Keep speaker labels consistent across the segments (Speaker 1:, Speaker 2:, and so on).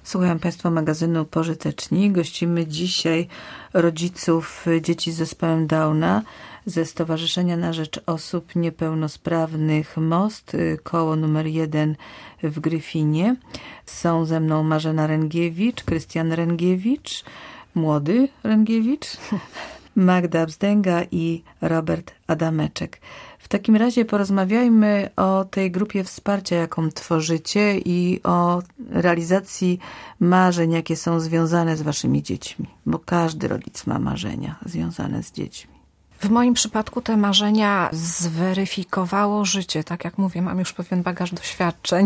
Speaker 1: Słuchają Państwo magazynu Pożyteczni. Gościmy dzisiaj rodziców dzieci z zespołem Downa ze Stowarzyszenia na Rzecz Osób Niepełnosprawnych Most, koło numer 1 w Gryfinie. Są ze mną Marzena Ręgiewicz, Krystian Ręgiewicz, młody Ręgiewicz, Magda Bzdęga i Robert Adameczek. W takim razie porozmawiajmy o tej grupie wsparcia, jaką tworzycie i o realizacji marzeń, jakie są związane z waszymi dziećmi, bo każdy rodzic ma marzenia związane z dziećmi.
Speaker 2: W moim przypadku te marzenia zweryfikowało życie. Tak jak mówię, mam już pewien bagaż doświadczeń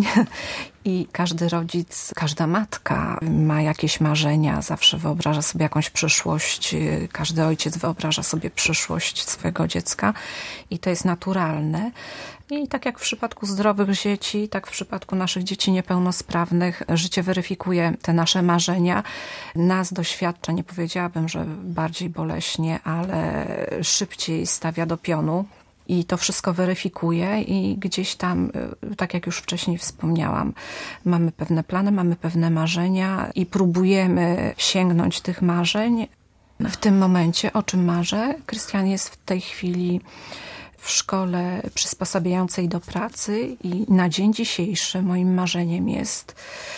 Speaker 2: i każdy rodzic, każda matka ma jakieś marzenia, zawsze wyobraża sobie jakąś przyszłość. Każdy ojciec wyobraża sobie przyszłość swojego dziecka i to jest naturalne. I tak jak w przypadku zdrowych dzieci, tak w przypadku naszych dzieci niepełnosprawnych, życie weryfikuje te nasze marzenia. Nas doświadcza, nie powiedziałabym, że bardziej boleśnie, ale szybciej stawia do pionu. I to wszystko weryfikuje i gdzieś tam, tak jak już wcześniej wspomniałam, mamy pewne plany, mamy pewne marzenia i próbujemy sięgnąć tych marzeń. W tym momencie, o czym marzę? Krystian jest w tej chwili w szkole przysposabiającej do pracy i na dzień dzisiejszy moim marzeniem jest,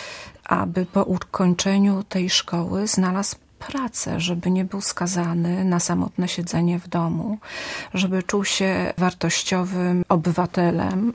Speaker 2: aby po ukończeniu tej szkoły znalazł pracę, żeby nie był skazany na samotne siedzenie w domu, żeby czuł się wartościowym obywatelem,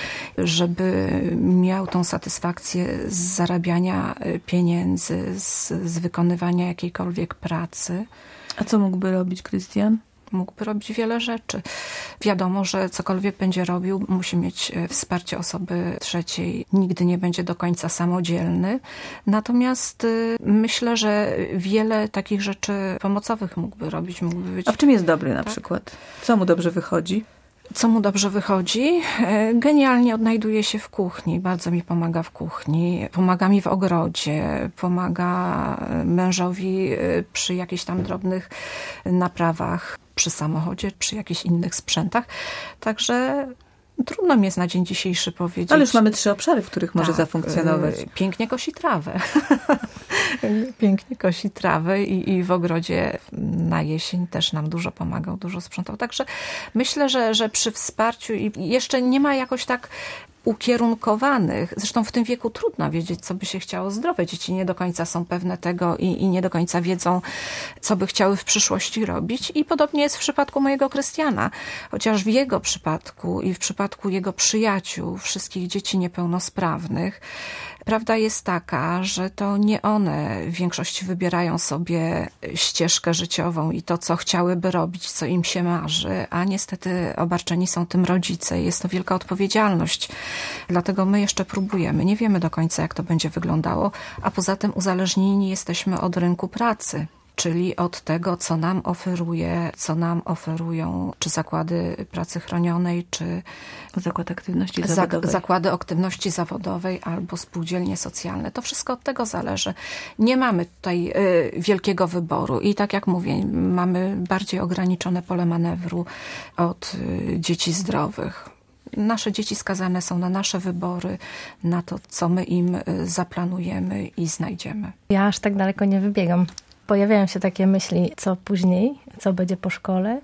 Speaker 2: żeby miał tą satysfakcję z zarabiania pieniędzy, z wykonywania jakiejkolwiek pracy.
Speaker 1: A co mógłby robić Krystian?
Speaker 2: Mógłby robić wiele rzeczy. Wiadomo, że cokolwiek będzie robił, musi mieć wsparcie osoby trzeciej. Nigdy nie będzie do końca samodzielny. Natomiast myślę, że wiele takich rzeczy pomocowych mógłby robić.
Speaker 1: A w czym jest dobry na przykład? Co mu dobrze wychodzi?
Speaker 2: Co mu dobrze wychodzi? Genialnie odnajduje się w kuchni. Bardzo mi pomaga w kuchni. Pomaga mi w ogrodzie. Pomaga mężowi przy jakichś tam drobnych naprawach, przy samochodzie, przy jakichś innych sprzętach. Także trudno mi jest na dzień dzisiejszy powiedzieć.
Speaker 1: Ale już mamy 3 obszary, w których może zafunkcjonować.
Speaker 2: Pięknie kosi trawę. Pięknie kosi trawę i w ogrodzie na jesień też nam dużo pomagał, dużo sprzątał. Także myślę, że przy wsparciu i jeszcze nie ma jakoś tak ukierunkowanych. Zresztą w tym wieku trudno wiedzieć, co by się chciało. Zdrowe dzieci nie do końca są pewne tego i nie do końca wiedzą, co by chciały w przyszłości robić. I podobnie jest w przypadku mojego Krystiana. Chociaż w jego przypadku i w przypadku jego przyjaciół, wszystkich dzieci niepełnosprawnych, prawda jest taka, że to nie one w większości wybierają sobie ścieżkę życiową i to, co chciałyby robić, co im się marzy, a niestety obarczeni są tym rodzice. Jest to wielka odpowiedzialność. Dlatego my jeszcze próbujemy. Nie wiemy do końca, jak to będzie wyglądało, a poza tym uzależnieni jesteśmy od rynku pracy. Czyli od tego, co nam oferuje, co nam oferują czy zakłady pracy chronionej, czy
Speaker 1: Zakład Aktywności Zawodowej.
Speaker 2: Zakłady aktywności zawodowej albo spółdzielnie socjalne. To wszystko od tego zależy. Nie mamy tutaj wielkiego wyboru i tak jak mówię, mamy bardziej ograniczone pole manewru od dzieci zdrowych. Nasze dzieci skazane są na nasze wybory, na to, co my im zaplanujemy i znajdziemy.
Speaker 3: Ja aż tak daleko nie wybiegam. Pojawiają się takie myśli, co później, co będzie po szkole.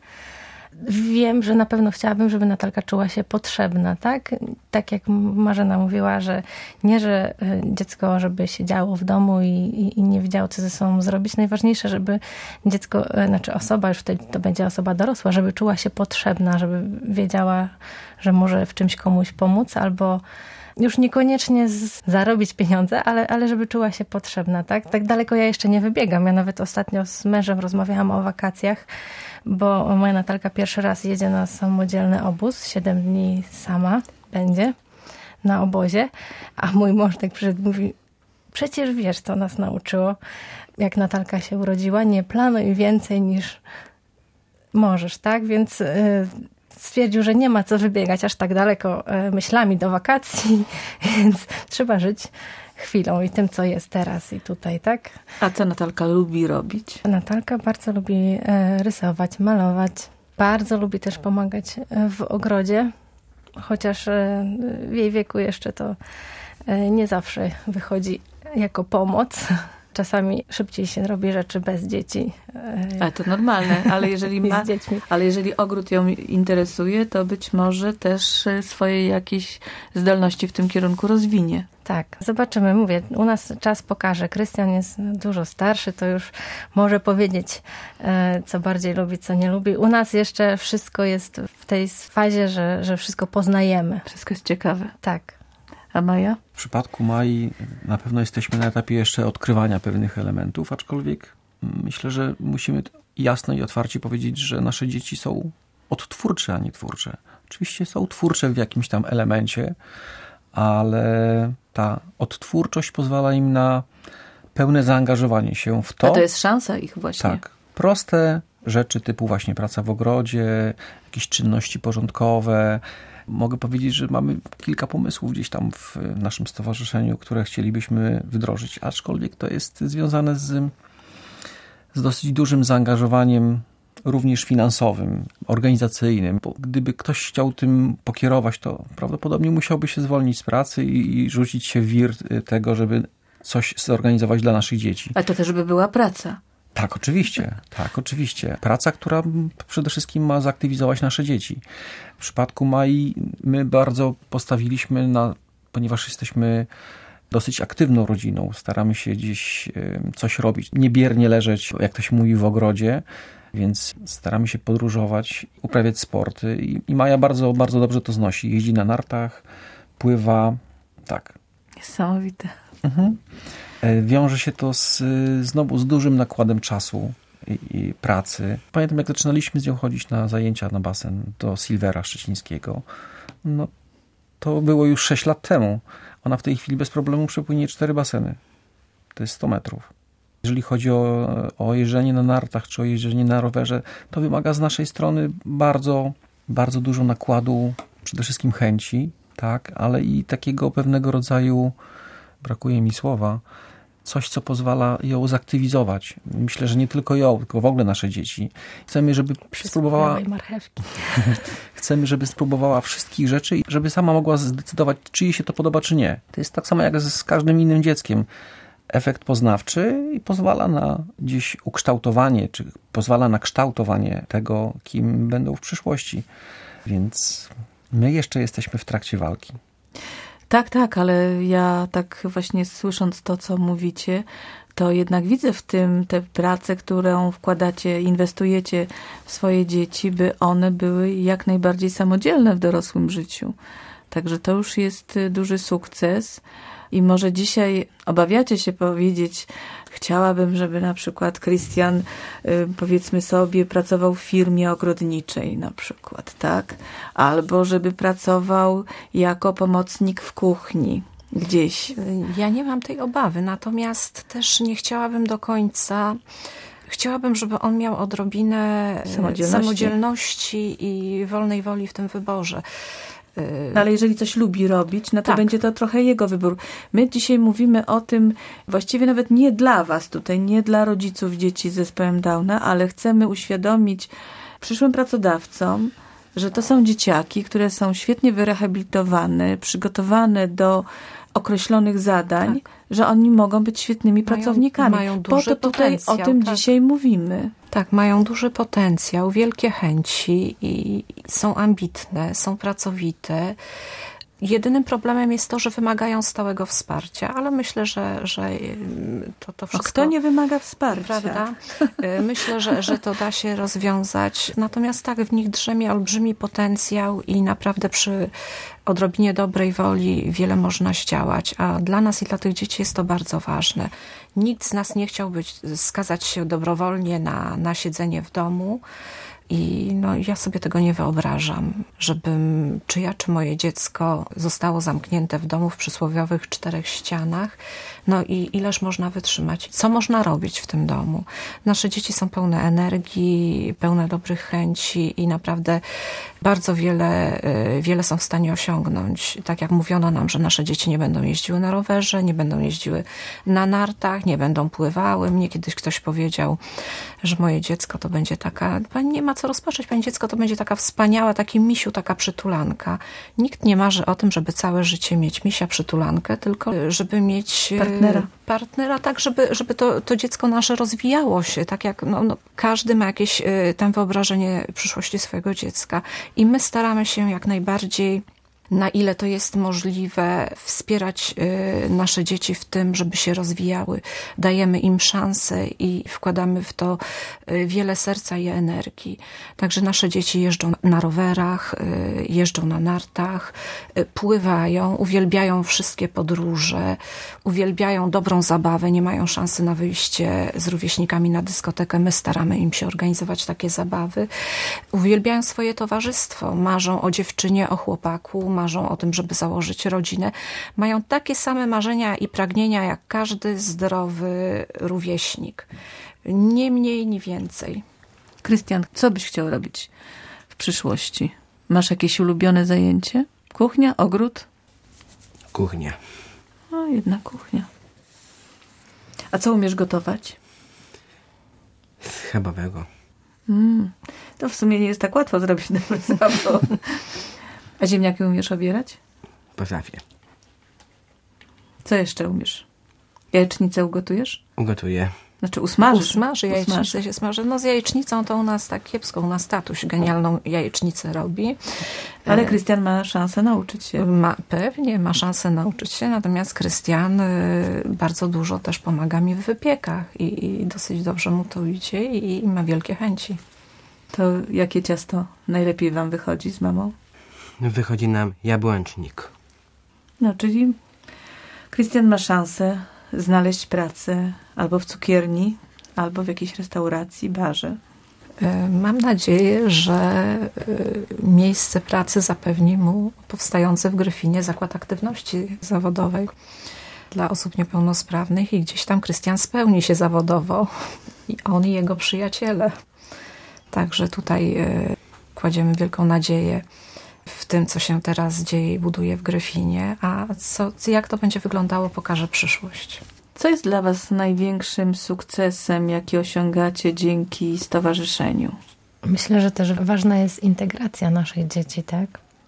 Speaker 3: Wiem, że na pewno chciałabym, żeby Natalka czuła się potrzebna, tak? Tak jak Marzena mówiła, że nie, że dziecko, żeby siedziało w domu i nie wiedziało, co ze sobą zrobić. Najważniejsze, żeby dziecko, znaczy osoba, już wtedy to będzie osoba dorosła, żeby czuła się potrzebna, żeby wiedziała, że może w czymś komuś pomóc albo już niekoniecznie zarobić pieniądze, ale żeby czuła się potrzebna, tak? Tak daleko ja jeszcze nie wybiegam. Ja nawet ostatnio z mężem rozmawiałam o wakacjach, bo moja Natalka pierwszy raz jedzie na samodzielny obóz, 7 dni sama będzie na obozie, a mój mąż tak przyszedł i mówi, przecież wiesz, co nas nauczyło, jak Natalka się urodziła, nie planuj więcej niż możesz, tak? Więc stwierdził, że nie ma co wybiegać aż tak daleko myślami do wakacji, więc trzeba żyć chwilą i tym, co jest teraz i tutaj, tak?
Speaker 1: A co Natalka lubi robić?
Speaker 3: Natalka bardzo lubi rysować, malować. Bardzo lubi też pomagać w ogrodzie, chociaż w jej wieku jeszcze to nie zawsze wychodzi jako pomoc. Czasami szybciej się robi rzeczy bez dzieci.
Speaker 1: Ale to normalne, ale jeżeli ogród ją interesuje, to być może też swoje jakieś zdolności w tym kierunku rozwinie.
Speaker 3: Tak, zobaczymy. Mówię, u nas czas pokaże. Krystian jest dużo starszy, to już może powiedzieć, co bardziej lubi, co nie lubi. U nas jeszcze wszystko jest w tej fazie, że wszystko poznajemy.
Speaker 1: Wszystko jest ciekawe.
Speaker 3: Tak.
Speaker 1: A Maja?
Speaker 4: W przypadku Mai na pewno jesteśmy na etapie jeszcze odkrywania pewnych elementów, aczkolwiek myślę, że musimy jasno i otwarcie powiedzieć, że nasze dzieci są odtwórcze, a nie twórcze. Oczywiście są twórcze w jakimś tam elemencie, ale ta odtwórczość pozwala im na pełne zaangażowanie się w to.
Speaker 1: A to jest szansa ich właśnie.
Speaker 4: Tak. Proste rzeczy typu właśnie praca w ogrodzie, jakieś czynności porządkowe. Mogę powiedzieć, że mamy kilka pomysłów gdzieś tam w naszym stowarzyszeniu, które chcielibyśmy wdrożyć, aczkolwiek to jest związane z dosyć dużym zaangażowaniem również finansowym, organizacyjnym. Bo gdyby ktoś chciał tym pokierować, to prawdopodobnie musiałby się zwolnić z pracy i rzucić się w wir tego, żeby coś zorganizować dla naszych dzieci.
Speaker 1: A to też by była praca.
Speaker 4: Tak, oczywiście. Tak, oczywiście. Praca, która przede wszystkim ma zaktywizować nasze dzieci. W przypadku Mai my bardzo postawiliśmy ponieważ jesteśmy dosyć aktywną rodziną, staramy się gdzieś coś robić, nie biernie leżeć, jak to się mówi, w ogrodzie, więc staramy się podróżować, uprawiać sporty i Maja bardzo, bardzo dobrze to znosi. Jeździ na nartach, pływa, tak.
Speaker 1: Niesamowite.
Speaker 4: Mhm. Wiąże się to znowu z dużym nakładem czasu i pracy. Pamiętam, jak zaczynaliśmy z nią chodzić na zajęcia na basen do Silvera Szczecińskiego. No, to było już 6 lat temu. Ona w tej chwili bez problemu przepłynie 4 baseny. To jest 100 metrów. Jeżeli chodzi o jeżdżenie na nartach czy o jeżdżenie na rowerze, to wymaga z naszej strony bardzo, bardzo dużo nakładu, przede wszystkim chęci, tak, ale i takiego pewnego rodzaju, brakuje mi słowa, coś, co pozwala ją zaktywizować. Myślę, że nie tylko ją, tylko w ogóle nasze dzieci. Chcemy, żeby spróbowała
Speaker 3: marchewki.
Speaker 4: Chcemy, żeby spróbowała wszystkich rzeczy i żeby sama mogła zdecydować, czy jej się to podoba, czy nie. To jest tak samo jak z każdym innym dzieckiem. Efekt poznawczy i pozwala na gdzieś ukształtowanie, czy pozwala na kształtowanie tego, kim będą w przyszłości. Więc my jeszcze jesteśmy w trakcie walki.
Speaker 1: Tak, ale ja tak właśnie słysząc to, co mówicie, to jednak widzę w tym tę pracę, którą wkładacie, inwestujecie w swoje dzieci, by one były jak najbardziej samodzielne w dorosłym życiu. Także to już jest duży sukces i może dzisiaj obawiacie się powiedzieć, chciałabym, żeby na przykład Krystian, powiedzmy sobie, pracował w firmie ogrodniczej na przykład, tak? Albo żeby pracował jako pomocnik w kuchni gdzieś.
Speaker 2: Ja nie mam tej obawy, natomiast też nie chciałabym do końca... Chciałabym, żeby on miał odrobinę samodzielności i wolnej woli w tym wyborze.
Speaker 1: Ale jeżeli coś lubi robić, no to będzie to trochę jego wybór. My dzisiaj mówimy o tym właściwie nawet nie dla was tutaj, nie dla rodziców dzieci z zespołem Downa, ale chcemy uświadomić przyszłym pracodawcom, że to są dzieciaki, które są świetnie wyrehabilitowane, przygotowane do określonych zadań, że oni mogą być świetnymi pracownikami.
Speaker 2: Mają duży potencjał.
Speaker 1: O tym dzisiaj mówimy.
Speaker 2: Tak, mają duży potencjał, wielkie chęci i są ambitne, są pracowite. Jedynym problemem jest to, że wymagają stałego wsparcia, ale myślę, że to wszystko...
Speaker 1: Kto nie wymaga wsparcia?
Speaker 2: Prawda? Myślę, że to da się rozwiązać. Natomiast tak, w nich drzemie olbrzymi potencjał i naprawdę przy odrobinie dobrej woli wiele można zdziałać, a dla nas i dla tych dzieci jest to bardzo ważne. Nikt z nas nie chciał skazać się dobrowolnie na siedzenie w domu. I ja sobie tego nie wyobrażam, żebym czy ja, czy moje dziecko zostało zamknięte w domu w przysłowiowych 4 ścianach. No i ileż można wytrzymać? Co można robić w tym domu? Nasze dzieci są pełne energii, pełne dobrych chęci i naprawdę bardzo wiele są w stanie osiągnąć. Tak jak mówiono nam, że nasze dzieci nie będą jeździły na rowerze, nie będą jeździły na nartach, nie będą pływały. Mnie kiedyś ktoś powiedział, że moje dziecko to będzie taka, pani nie ma co rozpatrzeć, pani dziecko to będzie taka wspaniała, taki misiu, taka przytulanka. Nikt nie marzy o tym, żeby całe życie mieć misia przytulankę, tylko żeby mieć Partnera, tak, żeby to dziecko nasze rozwijało się, tak jak każdy ma jakieś tam wyobrażenie przyszłości swojego dziecka i my staramy się jak najbardziej, na ile to jest możliwe, wspierać nasze dzieci w tym, żeby się rozwijały. Dajemy im szansę i wkładamy w to wiele serca i energii. Także nasze dzieci jeżdżą na rowerach, jeżdżą na nartach, pływają, uwielbiają wszystkie podróże, uwielbiają dobrą zabawę, nie mają szansy na wyjście z rówieśnikami na dyskotekę. My staramy im się organizować takie zabawy. Uwielbiają swoje towarzystwo, marzą o dziewczynie, o chłopaku, marzą o tym, żeby założyć rodzinę. Mają takie same marzenia i pragnienia jak każdy zdrowy rówieśnik. Nie mniej, nie więcej.
Speaker 1: Krystian, co byś chciał robić w przyszłości? Masz jakieś ulubione zajęcie? Kuchnia, ogród?
Speaker 5: Kuchnia.
Speaker 1: O, jedna kuchnia. A co umiesz gotować?
Speaker 5: Schabowego.
Speaker 1: To w sumie nie jest tak łatwo zrobić dobry zabaw. A ziemniaki umiesz obierać?
Speaker 5: Potrafię.
Speaker 1: Co jeszcze umiesz? Jajecznicę ugotujesz?
Speaker 5: Ugotuję.
Speaker 1: Znaczy usmażysz?
Speaker 2: Jajecznicę się smaży. Z jajecznicą to u nas tak kiepsko. U nas tatuś genialną jajecznicę robi.
Speaker 1: Ale Krystian ma szansę nauczyć się.
Speaker 2: Pewnie ma szansę nauczyć się, natomiast Krystian bardzo dużo też pomaga mi w wypiekach i dosyć dobrze mu to idzie i ma wielkie chęci.
Speaker 1: To jakie ciasto najlepiej wam wychodzi z mamą?
Speaker 5: Wychodzi nam jabłęcznik.
Speaker 1: No, czyli Krystian ma szansę znaleźć pracę albo w cukierni, albo w jakiejś restauracji, barze.
Speaker 2: Mam nadzieję, że miejsce pracy zapewni mu powstający w Gryfinie Zakład Aktywności Zawodowej dla osób niepełnosprawnych i gdzieś tam Krystian spełni się zawodowo i on i jego przyjaciele. Także tutaj kładziemy wielką nadzieję w tym, co się teraz dzieje i buduje w Gryfinie, a jak to będzie wyglądało, pokaże przyszłość.
Speaker 1: Co jest dla was największym sukcesem, jaki osiągacie dzięki stowarzyszeniu?
Speaker 3: Myślę, że też ważna jest integracja naszych dzieci, tak?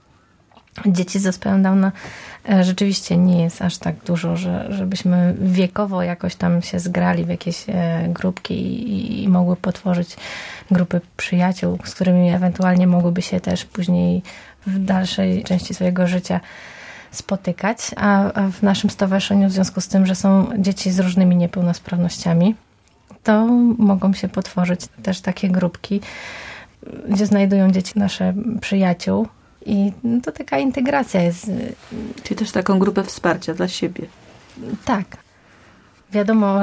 Speaker 3: Dzieci z zespołem Downa rzeczywiście nie jest aż tak dużo, żebyśmy wiekowo jakoś tam się zgrali w jakieś grupki i mogły potworzyć grupy przyjaciół, z którymi ewentualnie mogłyby się też później w dalszej części swojego życia spotykać, a w naszym stowarzyszeniu w związku z tym, że są dzieci z różnymi niepełnosprawnościami, to mogą się potworzyć też takie grupki, gdzie znajdują dzieci nasze przyjaciół i to taka integracja jest.
Speaker 1: Czyli też taką grupę wsparcia dla siebie.
Speaker 3: Tak. Wiadomo,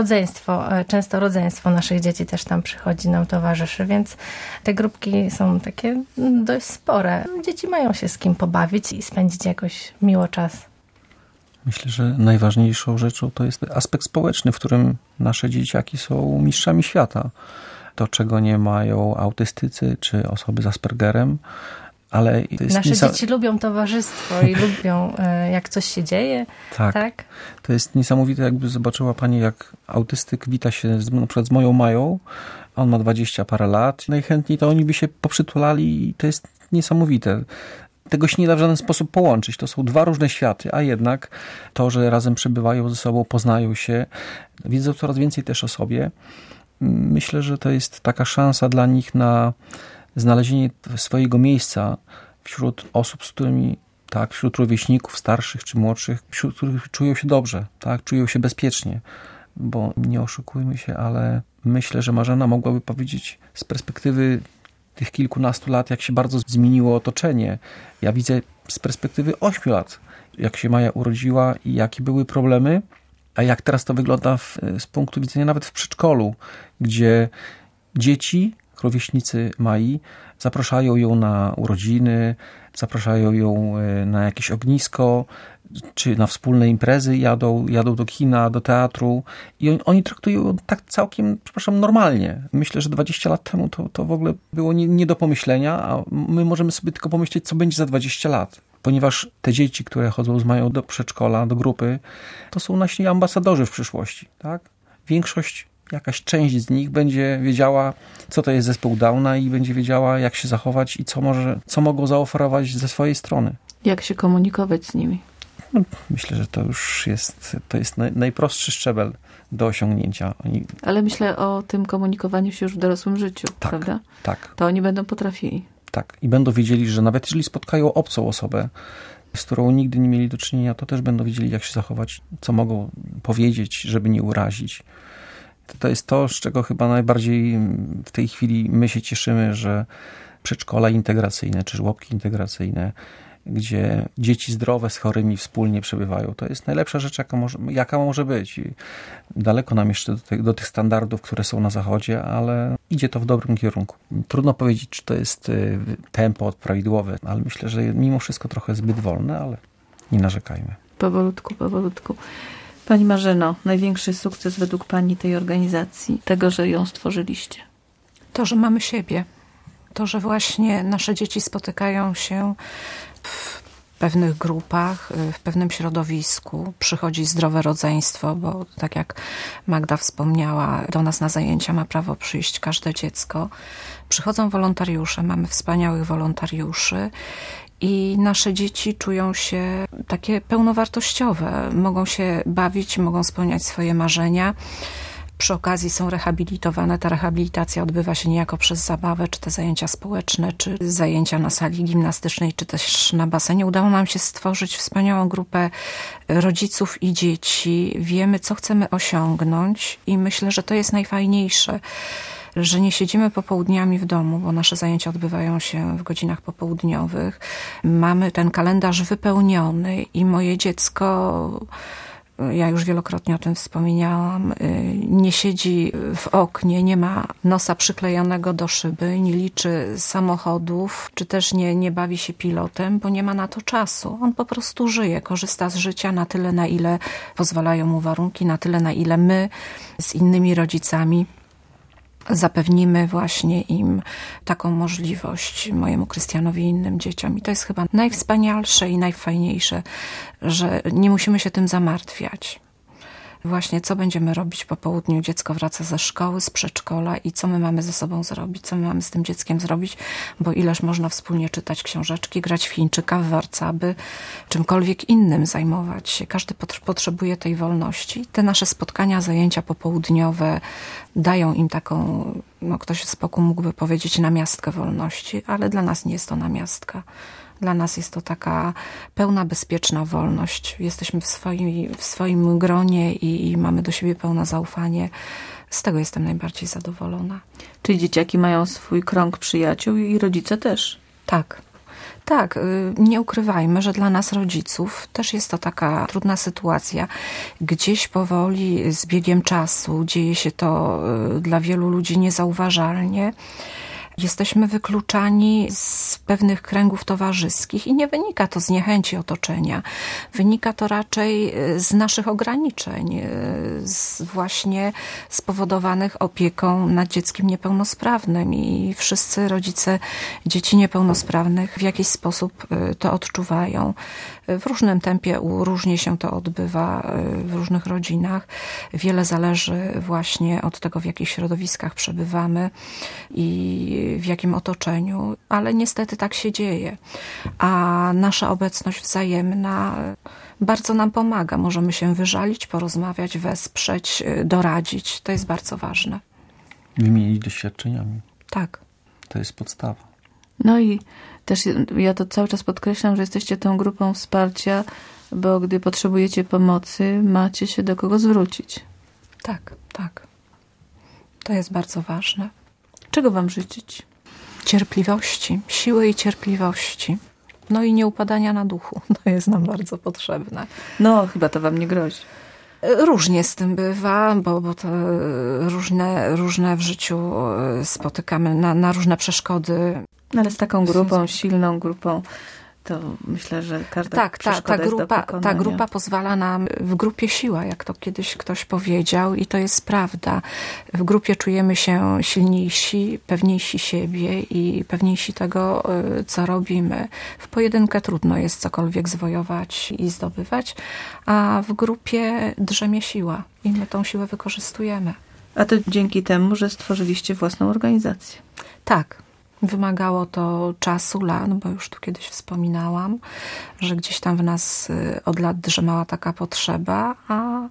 Speaker 3: często rodzeństwo naszych dzieci też tam przychodzi, nam towarzyszy, więc te grupki są takie dość spore. Dzieci mają się z kim pobawić i spędzić jakoś miło czas.
Speaker 4: Myślę, że najważniejszą rzeczą to jest aspekt społeczny, w którym nasze dzieciaki są mistrzami świata. To, czego nie mają autystycy czy osoby z Aspergerem, ale
Speaker 3: nasze dzieci lubią towarzystwo i lubią, jak coś się dzieje. Tak.
Speaker 4: To jest niesamowite, jakby zobaczyła pani, jak autystyk wita się na przykład z moją Mają. On ma 20 parę lat. Najchętniej to oni by się poprzytulali i to jest niesamowite. Tego się nie da w żaden sposób połączyć. To są dwa różne światy, a jednak to, że razem przebywają ze sobą, poznają się, wiedzą coraz więcej też o sobie. Myślę, że to jest taka szansa dla nich na znalezienie swojego miejsca wśród osób, z którymi, tak, wśród rówieśników starszych czy młodszych, wśród których czują się dobrze, tak, czują się bezpiecznie, bo nie oszukujmy się, ale myślę, że Marzena mogłaby powiedzieć z perspektywy tych kilkunastu lat, jak się bardzo zmieniło otoczenie. Ja widzę z perspektywy 8 lat, jak się Maja urodziła i jakie były problemy, a jak teraz to wygląda z punktu widzenia nawet w przedszkolu, gdzie dzieci, rówieśnicy Mai, zapraszają ją na urodziny, zapraszają ją na jakieś ognisko, czy na wspólne imprezy, jadą do kina, do teatru i oni traktują ją tak całkiem, normalnie. Myślę, że 20 lat temu to w ogóle było nie do pomyślenia, a my możemy sobie tylko pomyśleć, co będzie za 20 lat. Ponieważ te dzieci, które chodzą z Mają do przedszkola, do grupy, to są nasi ambasadorzy w przyszłości, tak? Jakaś część z nich będzie wiedziała, co to jest zespół Downa i będzie wiedziała, jak się zachować i co mogą zaoferować ze swojej strony.
Speaker 1: Jak się komunikować z nimi.
Speaker 4: No, myślę, że to jest najprostszy szczebel do osiągnięcia.
Speaker 1: Ale myślę o tym komunikowaniu się już w dorosłym życiu,
Speaker 4: tak,
Speaker 1: prawda?
Speaker 4: Tak.
Speaker 1: To oni będą potrafili.
Speaker 4: Tak. I będą wiedzieli, że nawet jeżeli spotkają obcą osobę, z którą nigdy nie mieli do czynienia, to też będą wiedzieli, jak się zachować, co mogą powiedzieć, żeby nie urazić. To jest to, z czego chyba najbardziej w tej chwili my się cieszymy, że przedszkola integracyjne czy żłobki integracyjne, gdzie dzieci zdrowe z chorymi wspólnie przebywają, to jest najlepsza rzecz, jaka może być. I daleko nam jeszcze do tych standardów, które są na Zachodzie, ale idzie to w dobrym kierunku. Trudno powiedzieć, czy to jest tempo prawidłowe, ale myślę, że mimo wszystko trochę zbyt wolne, ale nie narzekajmy.
Speaker 1: Powolutku. Pani Marzeno, największy sukces według Pani tej organizacji, tego, że ją stworzyliście?
Speaker 2: To, że mamy siebie. To, że właśnie nasze dzieci spotykają się w pewnych grupach, w pewnym środowisku. Przychodzi zdrowe rodzeństwo, bo tak jak Magda wspomniała, do nas na zajęcia ma prawo przyjść każde dziecko. Przychodzą wolontariusze, mamy wspaniałych wolontariuszy i nasze dzieci czują się takie pełnowartościowe. Mogą się bawić, mogą spełniać swoje marzenia. Przy okazji są rehabilitowane. Ta rehabilitacja odbywa się niejako przez zabawę, czy te zajęcia społeczne, czy zajęcia na sali gimnastycznej, czy też na basenie. Udało nam się stworzyć wspaniałą grupę rodziców i dzieci. Wiemy, co chcemy osiągnąć i myślę, że to jest najfajniejsze, że nie siedzimy popołudniami w domu, bo nasze zajęcia odbywają się w godzinach popołudniowych. Mamy ten kalendarz wypełniony i moje dziecko, ja już wielokrotnie o tym wspominałam, nie siedzi w oknie, nie ma nosa przyklejonego do szyby, nie liczy samochodów, czy też nie bawi się pilotem, bo nie ma na to czasu. On po prostu żyje, korzysta z życia na tyle, na ile pozwalają mu warunki, na tyle, na ile my z innymi rodzicami zapewnimy właśnie im taką możliwość, mojemu Krystianowi i innym dzieciom. I to jest chyba najwspanialsze i najfajniejsze, że nie musimy się tym zamartwiać. Właśnie co będziemy robić po południu, dziecko wraca ze szkoły, z przedszkola i co my mamy ze sobą zrobić, co my mamy z tym dzieckiem zrobić, bo ileż można wspólnie czytać książeczki, grać w Chińczyka, w warcaby, czymkolwiek innym zajmować się. Każdy potrzebuje tej wolności. Te nasze spotkania, zajęcia popołudniowe dają im taką, ktoś z boku mógłby powiedzieć, namiastkę wolności, ale dla nas nie jest to namiastka. Dla nas jest to taka pełna, bezpieczna wolność. Jesteśmy w swoim gronie i mamy do siebie pełne zaufanie. Z tego jestem najbardziej zadowolona.
Speaker 1: Czyli dzieciaki mają swój krąg przyjaciół i rodzice też.
Speaker 2: Tak, nie ukrywajmy, że dla nas rodziców też jest to taka trudna sytuacja. Gdzieś powoli z biegiem czasu dzieje się to dla wielu ludzi niezauważalnie. Jesteśmy wykluczani z pewnych kręgów towarzyskich i nie wynika to z niechęci otoczenia. Wynika to raczej z naszych ograniczeń, właśnie spowodowanych opieką nad dzieckiem niepełnosprawnym i wszyscy rodzice dzieci niepełnosprawnych w jakiś sposób to odczuwają. W różnym tempie różnie się to odbywa w różnych rodzinach. Wiele zależy właśnie od tego, w jakich środowiskach przebywamy i w jakim otoczeniu, ale niestety tak się dzieje. A nasza obecność wzajemna bardzo nam pomaga. Możemy się wyżalić, porozmawiać, wesprzeć, doradzić. To jest bardzo ważne.
Speaker 4: Wymienić doświadczeniami.
Speaker 2: Tak.
Speaker 4: To jest podstawa.
Speaker 1: No i też ja to cały czas podkreślam, że jesteście tą grupą wsparcia, bo gdy potrzebujecie pomocy, macie się do kogo zwrócić.
Speaker 2: Tak. To jest bardzo ważne.
Speaker 1: Czego wam życzyć?
Speaker 2: Cierpliwości, siły i cierpliwości. No i nieupadania na duchu. To jest nam bardzo potrzebne.
Speaker 1: No, chyba to wam nie grozi.
Speaker 2: Różnie z tym bywa, bo to różne w życiu spotykamy na różne przeszkody.
Speaker 1: Ale z taką grupą, silną grupą, to myślę, że każda przeszkoda jest do pokonania.
Speaker 2: Ta grupa pozwala nam, w grupie siła, jak to kiedyś ktoś powiedział i to jest prawda. W grupie czujemy się silniejsi, pewniejsi siebie i pewniejsi tego, co robimy. W pojedynkę trudno jest cokolwiek zwojować i zdobywać, a w grupie drzemie siła i my tą siłę wykorzystujemy.
Speaker 1: A to dzięki temu, że stworzyliście własną organizację.
Speaker 2: Wymagało to czasu, lat, bo już tu kiedyś wspominałam, że gdzieś tam w nas od lat drzemała taka potrzeba, a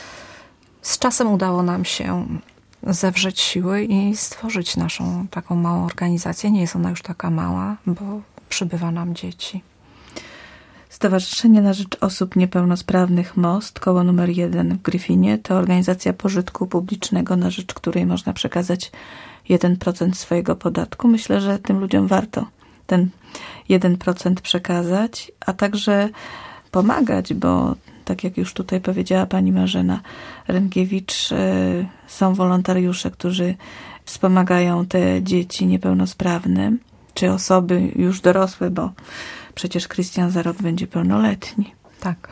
Speaker 2: z czasem udało nam się zewrzeć siły i stworzyć naszą taką małą organizację. Nie jest ona już taka mała, bo przybywa nam dzieci.
Speaker 1: Stowarzyszenie na rzecz osób niepełnosprawnych Most, koło numer 1 w Gryfinie, to organizacja pożytku publicznego, na rzecz której można przekazać 1% swojego podatku. Myślę, że tym ludziom warto ten 1% przekazać, a także pomagać, bo tak jak już tutaj powiedziała pani Marzena Ręgiewicz, są wolontariusze, którzy wspomagają te dzieci niepełnosprawne, czy osoby już dorosłe, bo przecież Krystian za rok będzie pełnoletni.
Speaker 2: Tak.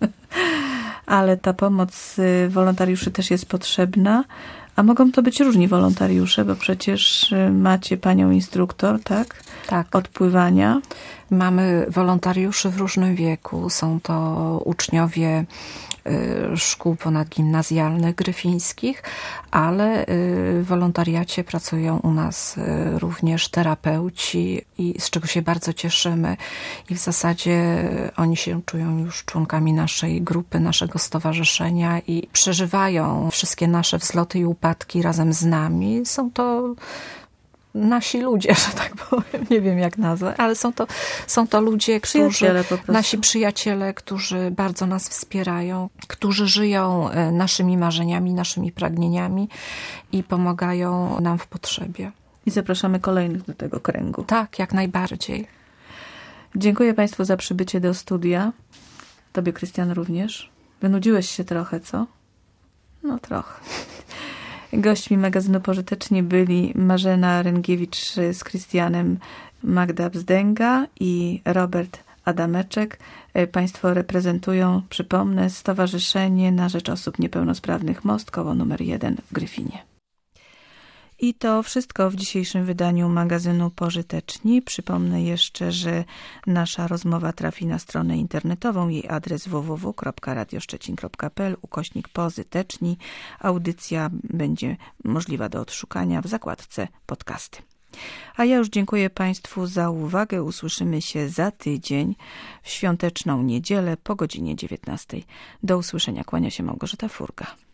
Speaker 1: Ale ta pomoc wolontariuszy też jest potrzebna, a mogą to być różni wolontariusze, bo przecież macie panią instruktor, tak?
Speaker 2: Tak.
Speaker 1: Od pływania.
Speaker 2: Mamy wolontariuszy w różnym wieku. Są to uczniowie szkół ponadgimnazjalnych gryfińskich, ale w wolontariacie pracują u nas również terapeuci i z czego się bardzo cieszymy. I w zasadzie oni się czują już członkami naszej grupy, naszego stowarzyszenia i przeżywają wszystkie nasze wzloty i upadki razem z nami. Są to nasi ludzie, że tak powiem, nie wiem jak nazwać, ale są to ludzie, nasi przyjaciele, którzy bardzo nas wspierają, którzy żyją naszymi marzeniami, naszymi pragnieniami i pomagają nam w potrzebie.
Speaker 1: I zapraszamy kolejnych do tego kręgu.
Speaker 2: Tak, jak najbardziej.
Speaker 1: Dziękuję Państwu za przybycie do studia. Tobie, Krystian, również. Wynudziłeś się trochę, co? No trochę. Gośćmi magazynu Pożyteczni byli Marzena Ręgiewicz z Krystianem, Magda Bzdęga i Robert Adameczek. Państwo reprezentują, przypomnę, Stowarzyszenie na rzecz osób niepełnosprawnych Most, koło numer 1 w Gryfinie. I to wszystko w dzisiejszym wydaniu magazynu Pożyteczni. Przypomnę jeszcze, że nasza rozmowa trafi na stronę internetową. Jej adres www.radioszczecin.pl/pozyteczni. Audycja będzie możliwa do odszukania w zakładce podcasty. A ja już dziękuję Państwu za uwagę. Usłyszymy się za tydzień w świąteczną niedzielę po godzinie 19. Do usłyszenia. Kłania się Małgorzata Furga.